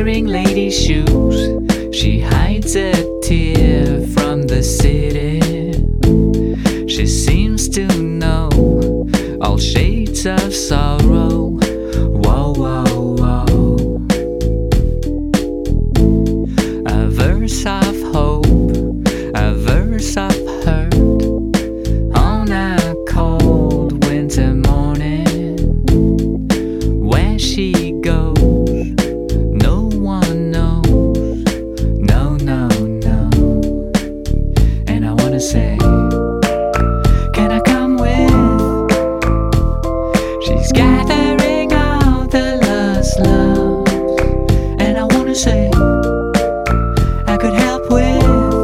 wearing lady shoes. She hides a tear from the city. She seems to know all shades of sorrow. Whoa, whoa, whoa. A verse of hope, a verse of hurt, on a cold winter morning. Where she goes, no one knows. No, no, no. And I wanna say, can I come with? She's gathering all the lost loves. And I wanna say, I could help with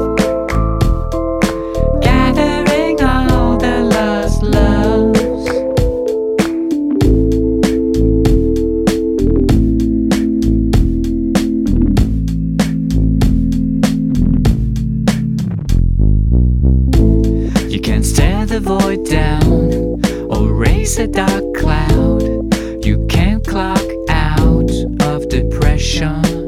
gathering all the lost loves. You can't stare the void down or raise a dark cloud. You can't clock out of depression.